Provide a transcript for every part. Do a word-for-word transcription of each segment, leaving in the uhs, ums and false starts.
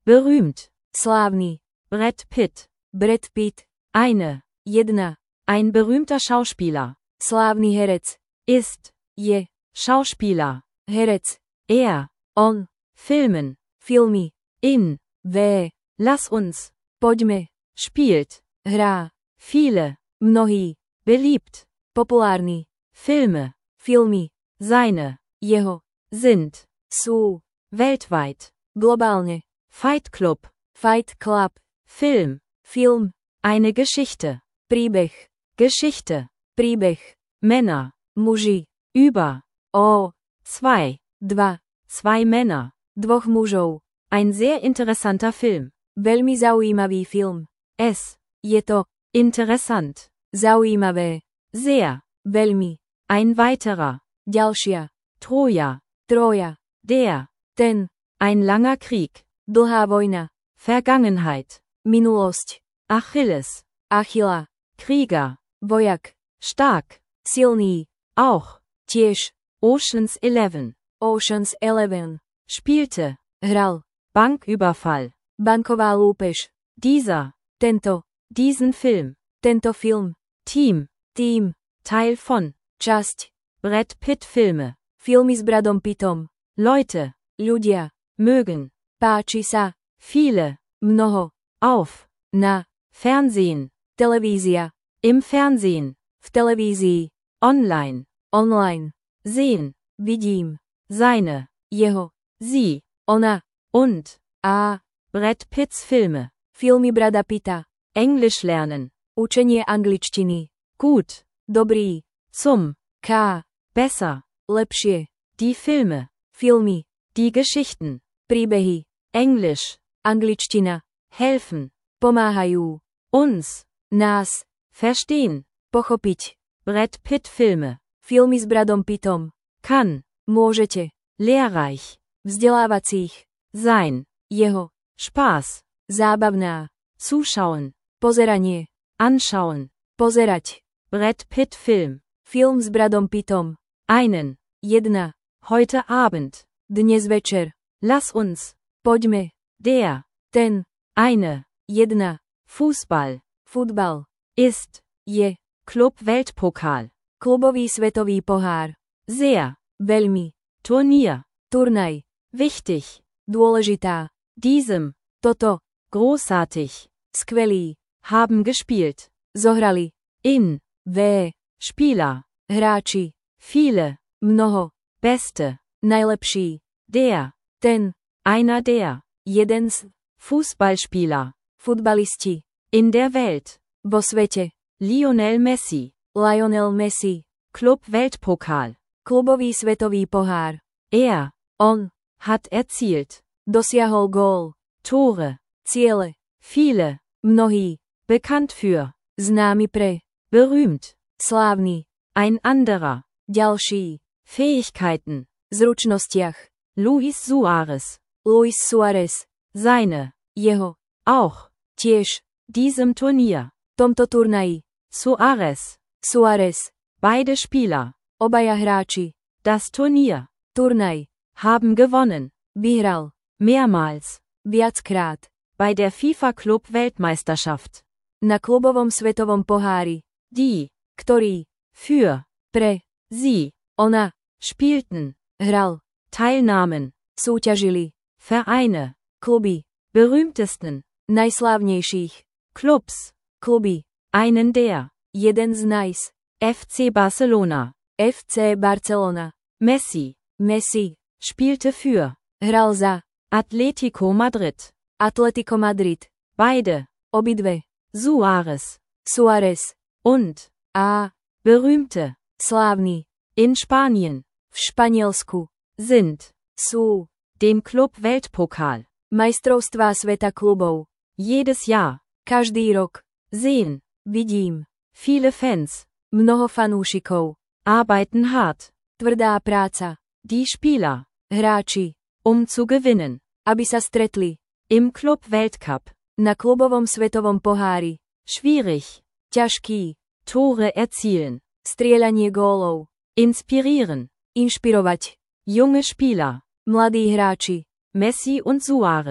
berühmt, slávny, Brad Pitt, Brad Pitt, eine, jedna, ein berühmter Schauspieler, slávny herec, ist, je, Schauspieler, herec, er, on, filmen, filmy, in, v, lass uns, poďme, spielt, hrá, viele, mnohý, beliebt, populárny, Filme, filmy, seine, jeho, sind, sú, weltweit, globálne, Fight Club, Fight Club, Film, film, eine Geschichte, príbeh, Geschichte, príbeh, Männer, muži, über, o, zwei, dva, zwei Männer, dvoch mužov, ein sehr interessanter Film, veľmi zaujímavý film, es, je to, interessant, zaujímavé, sehr, veľmi, ein weiterer, ďalšia, Troja, troja, der, ten, ein langer Krieg, dlhá vojna, Vergangenheit, minulosť, Achilles, Achilla, Krieger, vojak, stark, silný, auch, tiež, Ocean's Eleven, Ocean's Eleven, spielte, hral, Banküberfall, banková lúpež, dieser, tento, diesen Film, tento film, Team, tým, Teil von, časť, Brad Pitt Filme, filmy s Bradom Pittom, Leute, ľudia, mögen, páči sa, viele, mnoho, auf, na, Fernsehen, televízia, im Fernsehen, v televízii, online, online, sehen, vidím, seine, jeho, sie, ona, und, a, Brad Pitts Filme, filmy Brada Pitta, Englisch lernen, učenie angličtiny, gut, dobrý, zum, k, besser, lepšie, die Filme, filmy, die Geschichten, príbehy, Englisch, angličtina, helfen, pomáhajú, uns, nás, verstehen, pochopiť, Brad Pitt Filme, filmy s Bradom Pittom, kann, môžete, lehrreich, vzdelávacích, sein, jeho, Spaß, zábavná, zuschauen, pozeranie, anschauen, pozerať, Brad Pitt Film, film s Bradom Pittom, einen, jedna, heute Abend, dnes večer, lass uns, poďme, der, ten, eine, jedna, Fußball, futbal, ist, je, Club Weltpokal, klubový svetový pohár, sehr, veľmi, Turnier, turnaj, wichtig, dôležitá, diesem, toto, großartig, skvelý, haben gespielt, zohrali, in, v, Spieler, hráči, viele, mnoho, beste, najlepší, der, ten, einer der, jeden z, Fußballspieler, futbalisti, in der Welt, vo svete, Lionel Messi, Lionel Messi, Club Weltpokal, klubový svetový pohár, er, on, hat erzielt, dosiahol gól, Tore, ciele, viele, mnohý, bekannt für, známy pre, berühmt, slávny, ein anderer, ďalší, Fähigkeiten, zručnostiach, Luis Suárez, Luis Suárez, seine, jeho, auch, tiež, diesem Turnier, tomto turnaji, Suárez, Suárez, beide Spieler, obaja hráči, das Turnier, turnaj, haben gewonnen, vyhral, mehrmals, viackrát, bei der FIFA Club Weltmeisterschaft, na klubovom svetovom pohári, die, ktorý, für, pre, sie, ona, spielten, hral, teilnahmen, súťažili, Vereine, kluby, berühmtesten, najslávnejších, Clubs, kluby, einen der, jeden z najs, F C Barcelona, ef cé Barcelona, Messi, Messi, spielte für, hral za, Atletico Madrid, Atletico Madrid, beide, obidve, Suárez, Suárez, und, a, berühmte, slávny, in Spanien, v Španielsku, sind, sú, dem Club Weltpokal, majstrovstvá sveta klubov, jedes Jahr, každý rok, sehen, vidím, viele Fans, mnoho fanúšikov, arbeiten hart, tvrdá práca, die Spieler, hráči, um zu gewinnen, aby sa stretli, im Club Weltcup, na klubovom svetovom pohári, schwierig, ťažký, Tore erzielen, strieľanie gólov, inspirieren, inšpirovať, junge Spieler, mladí hráči, Messi und Suárez,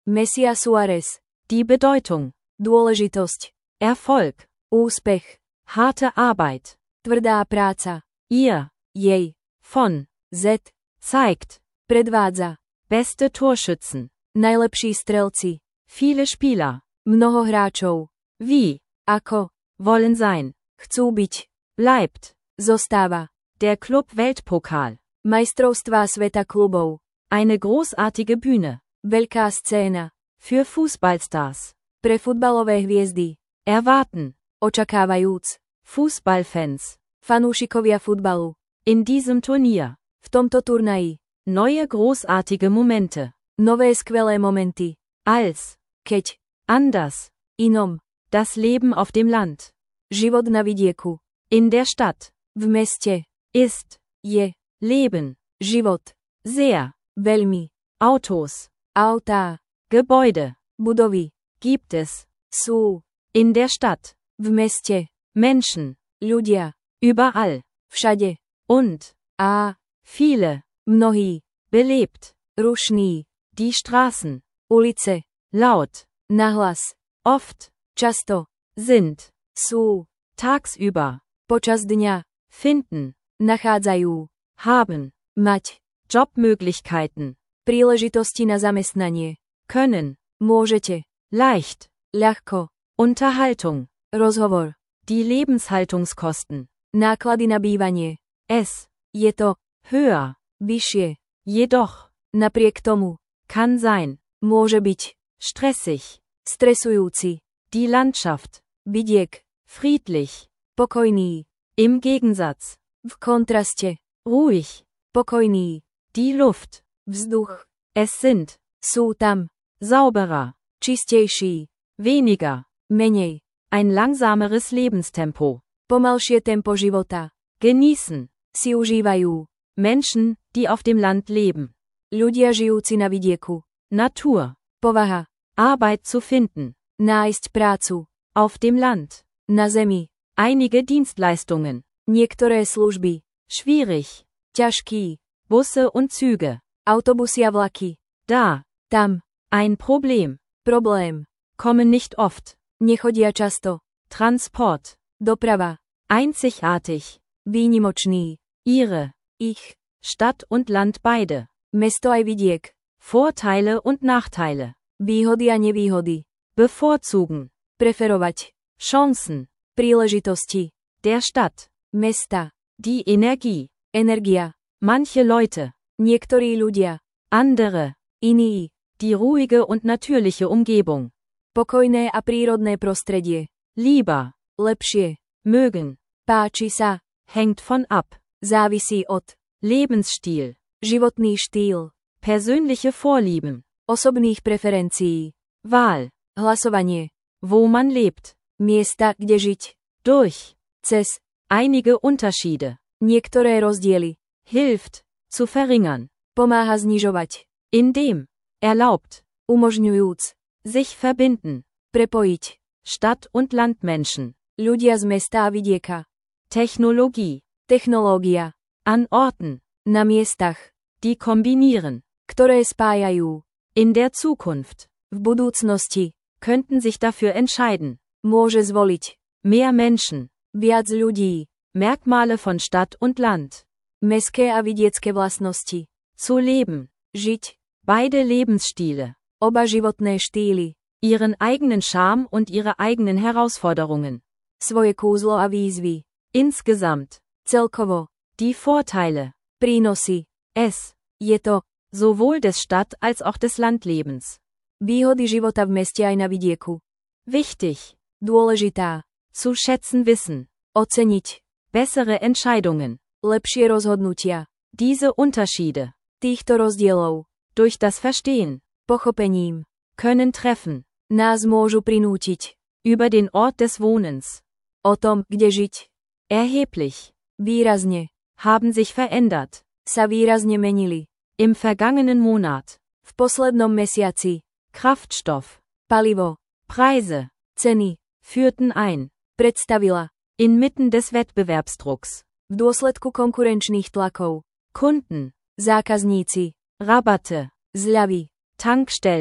Messia Suárez. Die Bedeutung, Dôležitosť. Erfolg, Úspech. harte Arbeit, Tvrdá práca. ihr, Jej. von, Z. zeigt, Predvádza. beste Torschützen, Najlepší strelci. viele Spieler, Mnoho hráčov. wie, Ako. wollen sein, Chcú byť. bleibt, Zostáva. der Club Weltpokal, Majstrovstvá sveta klubov. eine großartige Bühne, Veľká scéna. für Fußballstars, Pre futbalové hviezdy. erwarten, Očakávajúc. Fußballfans, Fanúšikovia futbalu. in diesem Turnier, V tomto turnaji. neue großartige Momente, Nové skvelé momenty. als, Keď. anders, Inom. das Leben auf dem Land, Život na vidieku. in der Stadt, V meste. ist, Je. Leben, Život. sehr, Veľmi. Autos, Autá. Gebäude, Budovy. gibt es, Sú. in der Stadt, V meste. Menschen, Ľudia. überall, Všade. und, A. viele, Mnohí. belebt, Rušný. die Straßen, Ulice. laut, Nahlas. oft, Často. sind, Sú. tagsüber, Počas dňa. finden, Nachádzajú. haben, Mať. Jobmöglichkeiten, Príležitosti na zamestnanie. können, Môžete. leicht, Ľahko. Unterhaltung, Rozhovor. die Lebenshaltungskosten, Náklady na bývanie. es, Je to. höher, Vyššie. jedoch, Napriek tomu. kann sein, Môže byť. stressig, Stresujúci. die Landschaft, Vidiek. friedlich, Pokojný. im Gegensatz, V kontraste. ruhig, Pokojný. die Luft, Vzduch. es sind, Sú tam. sauberer, Čistejší. weniger, Menej. ein langsameres Lebenstempo, Pomalšie tempo života. genießen, Si užívajú. Menschen, die auf dem Land leben, Ľudia žijúci na vidieku. Natur, Povaha. Arbeit zu finden, Nájsť prácu. auf dem Land, Na zemi. einige Dienstleistungen, Niektoré služby. schwierig, Ťažký. Busse und Züge, Autobusy a vlaky. da, Tam. ein Problem, Problém. kommen nicht oft, Nechodia často. Transport, Doprava. einzigartig, Výnimočný. ihre, Ich. Stadt und Land beide, Mesto aj vidiek. Vorteile und Nachteile, Výhody a nevýhody. bevorzugen, Preferovať. Chancen, Príležitosti. der Stadt, Mesta. die Energie, Energia. manche Leute, Niektorí ľudia. andere, Iní. die ruhige und natürliche Umgebung, Pokojné a prírodné prostredie. lieber, Lepšie. mögen, Páči sa. hängt von ab, Závisí od. Lebensstil, Životný štýl. persönliche Vorlieben, Osobných preferencií. Wahl, Hlasovanie. wo man lebt, Miesta, kde žiť. durch, Cez. einige Unterschiede, Niektoré rozdiely. hilft, zu verringern, Pomáha znižovať. indem, erlaubt, Umožňujúc. sich verbinden, Prepojiť. Stadt- und Landmenschen, Ľudia z mesta a vidieka. Technologie, Technológia. an Orten, Na miestach. die kombinieren, Ktoré spájajú. in der Zukunft, V budúcnosti. könnten sich dafür entscheiden, Môže zvoliť. mehr Menschen, Viac ľudí. Merkmale von Stadt und Land, Mestské a vidiecké vlastnosti. zu leben, Žiť. beide Lebensstile, Oba životné štýly. ihren eigenen Charme und ihre eigenen Herausforderungen, Svoje kúzlo a výzvy. insgesamt, Celkovo. die Vorteile, Prínosy. es, Je to. sowohl des Stadt- als auch des Landlebens, Výhody života v meste aj na vidieku. wichtig, Dôležitá. zu schätzen wissen, Oceniť. bessere Entscheidungen, Lepšie rozhodnutia. diese Unterschiede, Týchto rozdielov. durch das Verstehen, Pochopením. können treffen, Nás môžu prinútiť. über den Ort des Wohnens, O tom, kde žiť. erheblich, Výrazne. haben sich verändert, Sa výrazne menili. im vergangenen Monat, V poslednom mesiaci. Kraftstoff, Palivo. Preise, Ceny. führten ein, Predstavila. inmitten des Wettbewerbsdrucks, V dôsledku konkurenčných tlakov. Kunden, Zákazníci. Rabatte, Zľavy. Tankstellen,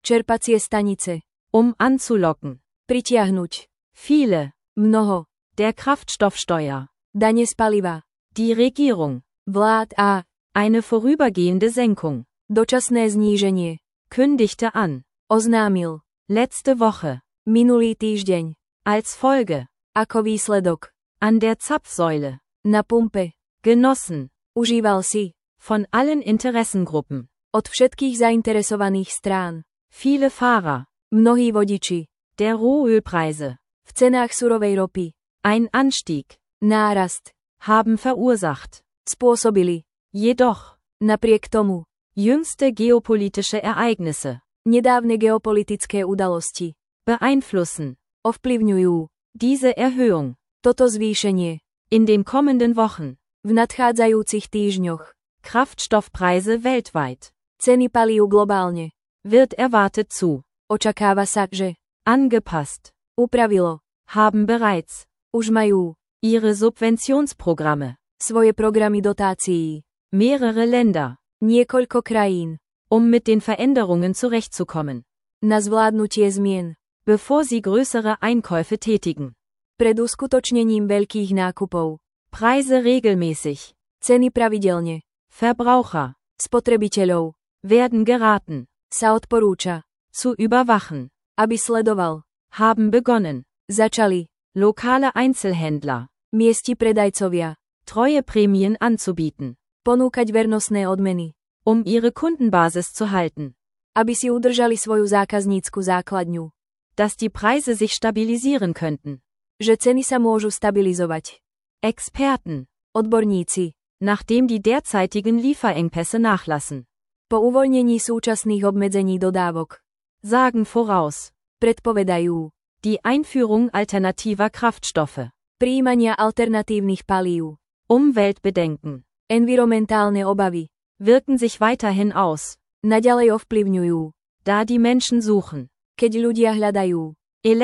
Čerpacie stanice. Um anzulocken. Pritiahnuť. Viele. Mnoho. Der Kraftstoffsteuer. Dane z paliva. Die Regierung. Vlád a Eine vorübergehende Senkung. dočasné zníženie. Kündigte an. Oznámil. Letzte Woche. Minulý týždeň. Als Folge. Ako výsledok. An der Zapfsäule. Na pumpe. Genossen. Užíval si. Von allen Interessengruppen. Od všetkých zainteresovaných strán. Viele Fahrer. Mnohí vodiči. Der Rohölpreise. V cenách surovej ropy. Ein Anstieg. Nárast. Haben verursacht. Spôsobili. Jedoch. Napriek tomu. Jüngste geopolitische Ereignisse. Nedávne geopolitické udalosti. Beeinflussen. Ovplyvňujú. Diese Erhöhung. Toto zvýšenie. In den kommenden Wochen. V nadchádzajúcich týždňoch. Kraftstoffpreise weltweit. Ceny palív globálne. Wird erwartet zu. Očakáva sa, že Angepasst. upravilo. Haben bereits. Už majú Ihre Subventionsprogramme. svoje programy dotácií. Mehrere Länder. Niekoľko krajín. Um mit den Veränderungen zurechtzukommen. Na zvládnutie zmien. Bevor sie größere Einkäufe tätigen. Pred uskutočnením veľkých nákupov. Preise regelmäßig. Ceny pravidelne. Verbraucher. Spotrebiteľov. Werden geraten. Sa odporúča. Zu überwachen. Aby sledoval. Haben begonnen. Začali. Lokale Einzelhändler. Miesti predajcovia. Treueprämien anzubieten. Ponúkať vernostné odmeny. Um ihre Kundenbasis zu halten. Aby si udržali svoju zákaznícku základňu. Dass die Preise sich stabilisieren könnten. Že ceny sa môžu stabilizovať. Experten. Odborníci. Nachdem die derzeitigen Lieferengpässe nachlassen. Po uvoľnení súčasných obmedzení dodávok. Sagen voraus. Predpovedajú. Die Einführung alternativer Kraftstoffe. Prijímania alternatívnych palív. Umweltbedenken. Environmentálne obavy. Wirken sich weiterhin aus. Naďalej ovplyvňujú. Da die Menschen suchen. Keď ľudia hľadajú.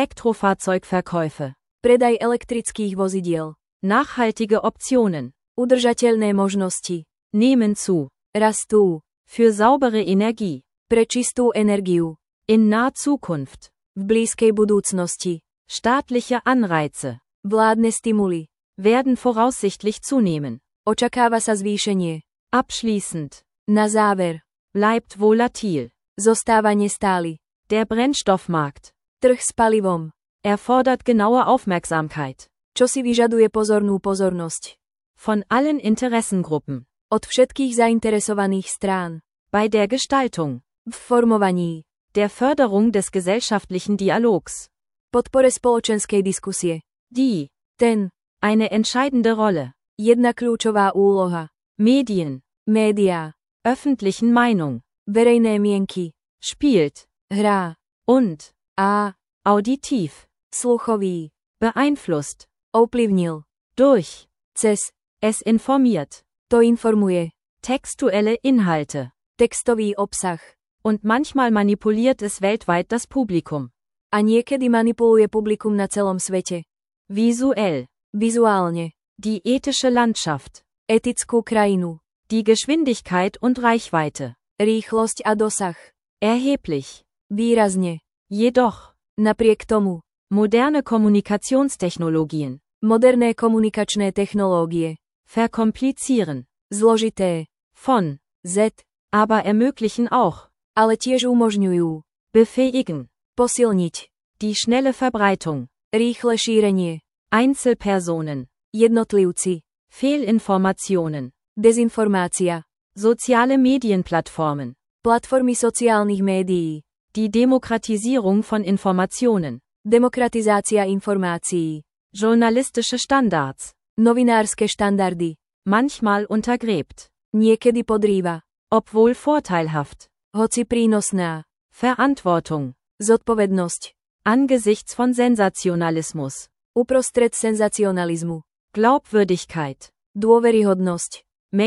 Elektrofahrzeugverkäufe. Predaj elektrických vozidiel. Nachhaltige Optionen. Udržateľné možnosti. Nehmen zu. Rastú. Für saubere Energie. Pre čistú energiu. In naher Zukunft. V blízkej budúcnosti. Staatliche Anreize. Vládne stimuly. Werden voraussichtlich zunehmen. Očakáva sa zvýšenie. Abschließend. Na záver. Bleibt volatil. Zostáva nestály. Der Brennstoffmarkt. Trh s palivom. Erfordert genaue Aufmerksamkeit. Čo si vyžaduje pozornú pozornosť. Von allen Interessengruppen. Od všetkých zainteresovaných strán. Bei der Gestaltung. V formovaní. Der Förderung des gesellschaftlichen Dialogs. Podpore spoločenskej diskusie. Die. Ten. Eine entscheidende Rolle. Jedna kľúčová úloha. Medien. Média. Öffentlichen Meinung. Verejné mienky. Spielt. Hrá. Und. A. Auditiv. Sluchový. Beeinflusst. Ovplyvnil. Durch. Cez. Es informiert. To informuje. Textuelle Inhalte. Textový obsah. Und manchmal manipuliert es weltweit das Publikum. A niekedy manipuluje publikum na celom svete. Visuell. Vizuálne. Die ethische Landschaft. Etickú krajinu. Die Geschwindigkeit und Reichweite. Rýchlosť a dosah. Erheblich. Výrazne. Jedoch. Napriek tomu. Moderne Kommunikationstechnologien. Moderné komunikačné technológie. Verkomplizieren. Zložité. Von. Z. Aber ermöglichen auch. Ale tiež umožňujú. Befähigen. Posilniť. Die schnelle Verbreitung. Rýchle šírenie. Einzelpersonen. Jednotlivci. Fehlinformationen. Dezinformácia. Soziale Medienplattformen. Platformy sociálnych médií. Die Demokratisierung von Informationen. Demokratizácia informácií. Journalistische Standards. Novinárske štandardy. Manchmal untergräbt. Niekedy podrýva. Obwohl vorteilhaft. Hoci prínosná. Verantwortung. Zodpovednosť. Angesichts von Sensationalismus. Uprostred senzacionalizmu. Glaubwürdigkeit. Dôveryhodnosť.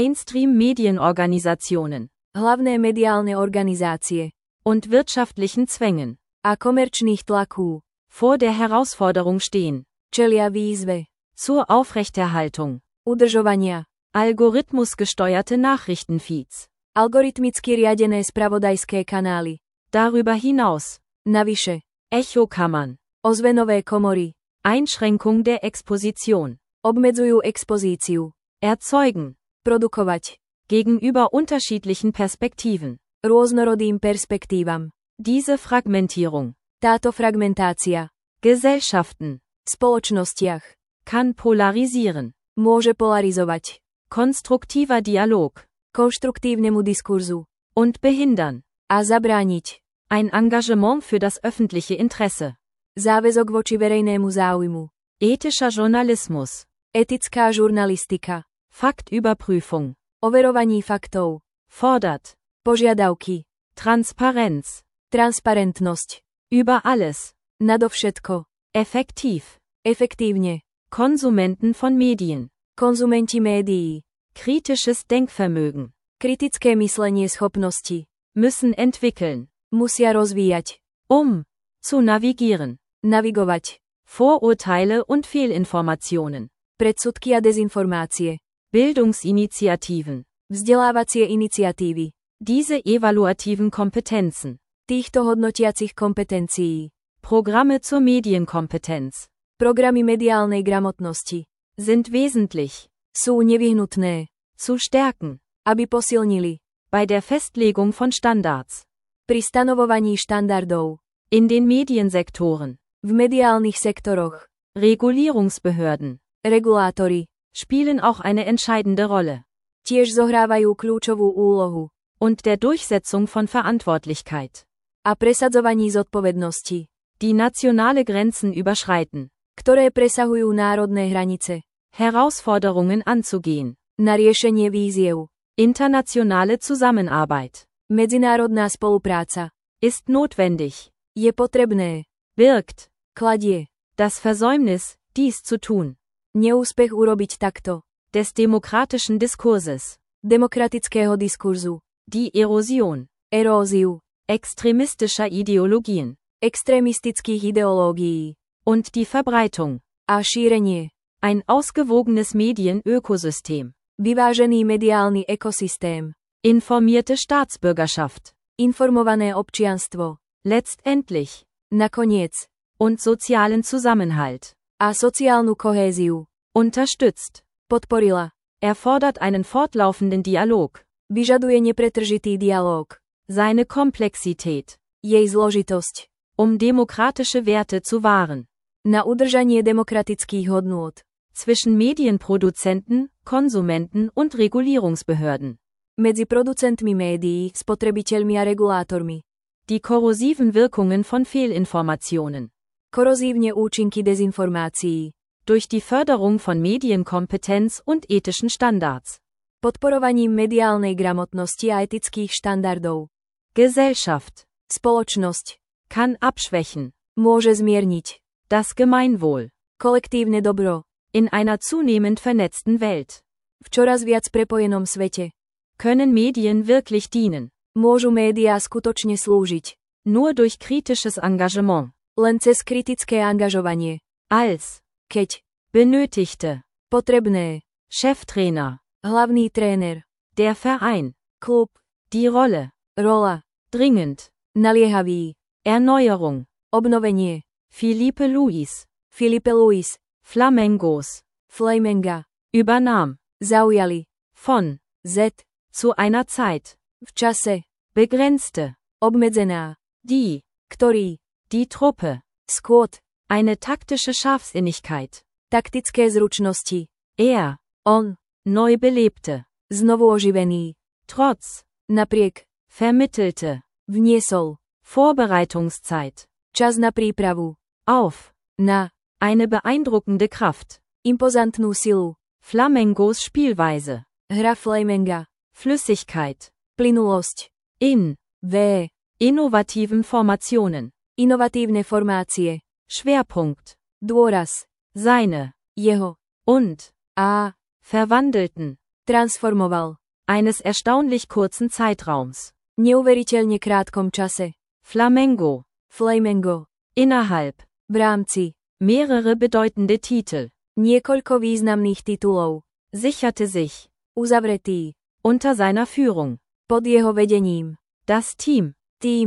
Mainstream-Medienorganisationen. Hlavné mediálne organizácie. Und wirtschaftlichen Zwängen. A komerčných tlaků. Vor der Herausforderung stehen. Čelia výzve. Zur Aufrechterhaltung. Udržovania. Algorithmusgesteuerte Nachrichtenfeeds. Algoritmicky riadené spravodajské kanály. Darüber hinaus. Navyše. Echokammern. Ozvenové komory. Einschränkung der Exposition. Obmedzujú expozíciu. Erzeugen. Produkovať. Gegenüber unterschiedlichen Perspektiven. Rôznorodým perspektívam. Diese Fragmentierung. Táto fragmentácia. Gesellschaften. Spoločnostiach. Kann polarisieren. Môže polarizovať. Konstruktiver Dialog. Konštruktívnemu diskurzu. Und behindern. A zabrániť. Ein Engagement für das öffentliche Interesse. Záväzok voči verejnému záujmu. Ethischer Journalismus. Etická žurnalistika. Faktüberprüfung. Overovaní faktov. Fordert. Požiadavky. Transparenz. Transparentnosť. Über alles. Nadovšetko. Effektiv. Efektívne. Konsumenten von Medien. Konzumenti médií. Kritisches Denkvermögen. Kritické myslenie schopnosti. Müssen entwickeln. Musia rozvíjať. Um. Zu navigieren. Navigovať. Vorurteile und Fehlinformationen. Predsudky a dezinformácie. Bildungsinitiativen. Vzdelávacie iniciatívy. Diese evaluativen Kompetenzen. Týchto hodnotiacich kompetencií. Programme zur Medienkompetenz. Programy mediálnej gramotnosti. Sind wesentlich. Sú nevyhnutné. Zu stärken. Aby posilnili. Bei der Festlegung von Standards. Pri stanovovaní štandardov. In den Mediensektoren. V mediálnych sektoroch. Regulierungsbehörden. Regulátori. Spielen auch eine entscheidende Rolle. Tiež zohrávajú kľúčovú úlohu. Und der Durchsetzung von Verantwortlichkeit. A presadzovaní zodpovednosti. Die nationale Grenzen überschreiten. Ktoré presahujú národné hranice. Herausforderungen anzugehen. Na riešenie víziev. Internationale Zusammenarbeit. Medzinárodná spolupráca. Ist notwendig. Je potrebné. Birgt. Kladie. Das Versäumnis, dies zu tun. Neúspech urobiť takto. Des demokratischen Diskurses. Demokratického diskurzu. Die Erosion. Eróziu. Extremistischer Ideologien. Extrémistických ideológií. Und die Verbreitung. A šírenie. Ein ausgewogenes Medienökosystem. Vyvážený mediálny ekosystém. Informierte Staatsbürgerschaft. Informované občianstvo. Letztendlich. Nakoniec. Und sozialen Zusammenhalt. A sociálnu kohéziu. Unterstützt. Podporila. Erfordert einen fortlaufenden Dialog. Vyžaduje nepretržitý dialóg. Seine Komplexität. Jej zložitosť. Um demokratische Werte zu wahren. Na udržanie demokratických hodnôt. Zwischen Medienproduzenten, Konsumenten und Regulierungsbehörden. Medzi producentmi médií, spotrebiteľmi a regulátormi. Die korrosiven Wirkungen von Fehlinformationen. Korozívne účinky dezinformácií. Durch die Förderung von Medienkompetenz und ethischen Standards. Podporovaním mediálnej gramotnosti a etických štandardov. Gesellschaft. Spoločnosť. Kann abschwächen. Môže zmierniť. Das Gemeinwohl. Kolektívne dobro. In einer zunehmend vernetzten Welt. V čoraz viac prepojenom svete. Können Medien wirklich dienen. Môžu médiá skutočne slúžiť. Nur durch kritisches Engagement. Len cez kritické angažovanie. Als. Keď. Benötigte. Potrebné. Cheftrainer. Hlavný tréner. Der Verein. Klub. Die Rolle. Rola. Dringend. Naliehavý. Erneuerung. Obnovenie. Philippe Luis. Filipe Luis. Flamengos. Flamenga. Übernahm. Zaujali. Von. Z. Zu einer Zeit. V čase. Begrenzte. Obmedzená. Die. Ktorý. Die Truppe. Squad. Eine taktische Scharfsinnigkeit. Taktické zručnosti. Er. On. Neu belebte. Znovu oživený. Trotz. Napriek. Vermittelte. Vniesol. Vorbereitungszeit. Čas na prípravu. Auf. Na. Eine beeindruckende Kraft. Impozantnú silu. Flamengos Spielweise. Hra Flamenga. Flüssigkeit. Plynulosť. In. V. Innovativen Formationen. Inovatívne formácie. Schwerpunkt. Dôraz. Seine. Jeho. Und. A. Verwandelten. Transformoval. Eines erstaunlich kurzen Zeitraums. Neuveriteľne krátkom čase. Flamengo. Flamengo. Innerhalb. V rámci. Mehrere bedeutende Titel. Niekoľko významných titulov. Sicherte sich. Uzavretý. Unter seiner Führung. Pod jeho vedením. Das Team. Tým.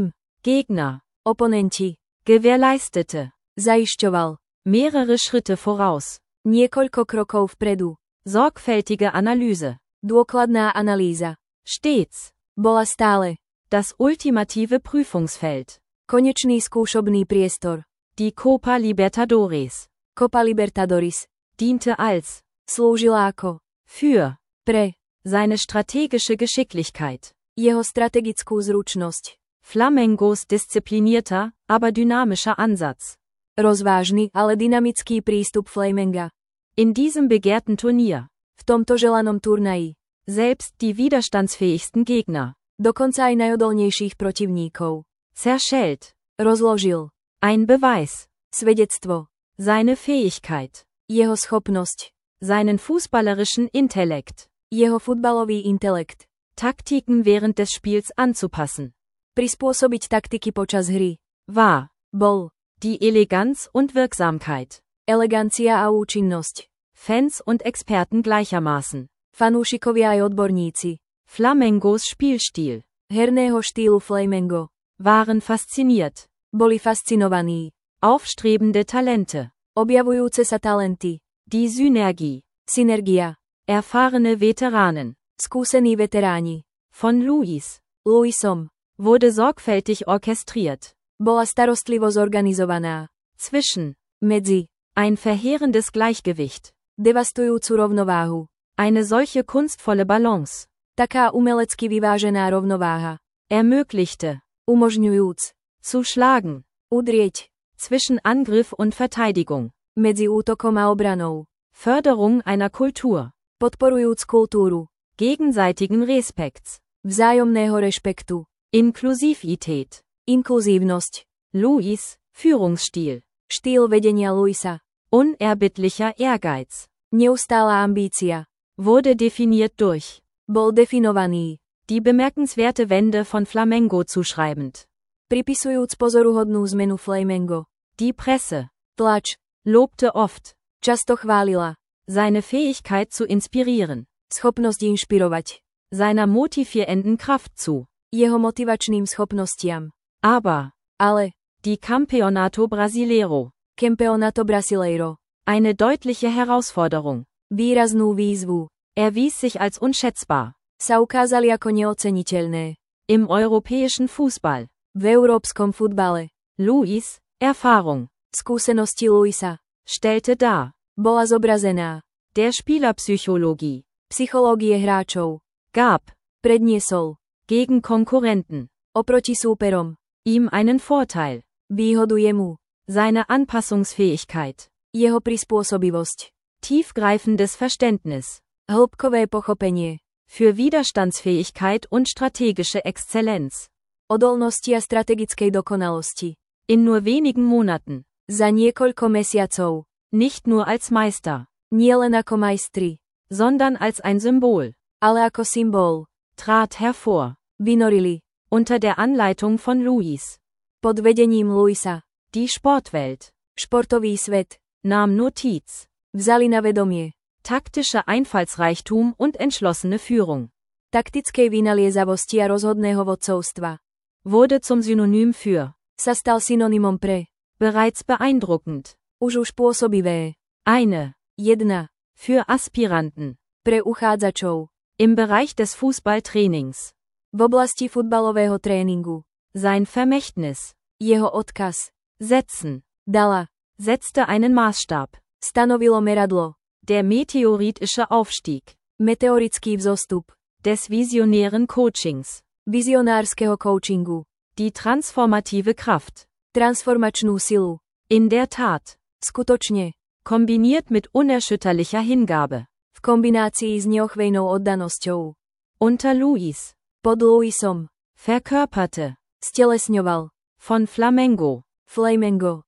Gegner, Oponenti. gewährleistete, Zaisťoval. mehrere Schritte voraus, Niekoľko krokov vpredu. sorgfältige Analyse, Dôkladná analýza. stets, Bola stále. das ultimative Prüfungsfeld, Konečný skúšobný priestor. die Copa Libertadores, Copa Libertadores. diente als, Slúžila ako. für, Pre. seine strategische Geschicklichkeit, Jeho strategickú zručnosť. Flamengos disziplinierter, aber dynamischer Ansatz. Rozvážny, ale dynamický prístup Flamenga. In diesem begehrten Turnier, V tomto želanom turnaji. selbst die widerstandsfähigsten Gegner, Dokonca aj najodolnejších protivníkov. zerschellt, Rozložil. ein Beweis, Svedectvo. seine Fähigkeit, Jeho schopnosť. seinen fußballerischen Intellekt, Jeho futbalový intelekt. Taktiken während des Spiels anzupassen, Prispôsobiť taktiky počas hry. war, Bol. die Eleganz und Wirksamkeit, Elegancia a účinnosť. Fans und Experten gleichermaßen, Fanúšikovia aj odborníci. Flamengos Spielstil, Herného štýlu Flamengo. waren fasziniert, Boli fascinovaní. aufstrebende Talente, Objavujúce sa talenty. die Synergie, Synergia. erfahrene Veteranen, Skúsení veteráni. von Luis, Luisom. wurde sorgfältig orchestriert, Bola starostlivo zorganizovaná. zwischen, Medzi. ein verheerendes Gleichgewicht, Devastujúcu rovnováhu. eine solche kunstvolle Balance, Taká umelecky vyvážená rovnováha. ermöglichte, Umožňujúc. zu schlagen, Udrieť. zwischen Angriff und Verteidigung, Medzi útokom a obranou. Förderung einer Kultur, Podporujúc kultúru. gegenseitigen Respekts, Vzájomného rešpektu. Inklusivität, Inkluzívnosť. Luis, Führungsstil, Štýl vedenia Luisa. unerbittlicher Ehrgeiz, Neustála ambícia. wurde definiert durch, Bol definovaný. die bemerkenswerte Wende von Flamengo zuschreibend, Pripisujúc pozoruhodnú zmenu Flamengo. die Presse, Tlač. lobte oft, Často chválila. seine Fähigkeit zu inspirieren, Schopnosť inšpirovať. seiner motivierenden Kraft zu, Jeho motivačným schopnostiam. aber, Ale. die Campeonato Brasileiro, Campeonato Brasileiro. eine deutliche Herausforderung, Výraznú výzvu. erwies sich als unschätzbar, Sa ukázali ako neoceniteľné. im europäischen Fußball, V európskom futbale. Luis, Erfahrung, Skúsenosti Luisa. stellte dar, Bola zobrazená. der Spielerpsychologie, Psychológie hráčov. gab, Predniesol. gegen Konkurrenten, Oproti súperom. ihm einen Vorteil, Výhodu jemu. seine Anpassungsfähigkeit, Jeho prispôsobivosť. tiefgreifendes Verständnis, Hĺbkové pochopenie. für Widerstandsfähigkeit und strategische Exzellenz, Odolnosti a strategickej dokonalosti. in nur wenigen Monaten, Za niekoľko mesiacov. nicht nur als Meister, Nie len ako majstri. sondern als ein Symbol, Ale ako symbol. trat hervor, Vynorili. unter der Anleitung von Luis. Pod vedením Luisa. Die Sportwelt Športový svet. nahm Notiz, Vzali na vedomie. taktischer Einfallsreichtum und entschlossene Führung, Taktickej vynaliezavosti a rozhodného vodcovstva. wurde zum Synonym für, Sa stal synonymom pre. bereits beeindruckend, Už už pôsobivé. eine, Jedna. für Aspiranten, Pre uchádzačov. im Bereich des Fußballtrainings, V oblasti futbalového tréningu. sein Vermächtnis, Jeho odkaz. setzen, Dala. setzte einen Maßstab, Stanovilo meradlo. der meteoritische Aufstieg, Meteorický vzostup. des visionären Coachings, Vizionárskeho coachingu. die transformative Kraft, Transformačnú silu. in der Tat, Skutočne. kombiniert mit unerschütterlicher Hingabe, V kombinácii s neochvejnou oddanosťou. unter Luis, Pod Luisom. verkörperte, Stelesňoval. von Flamengo, Flamengo.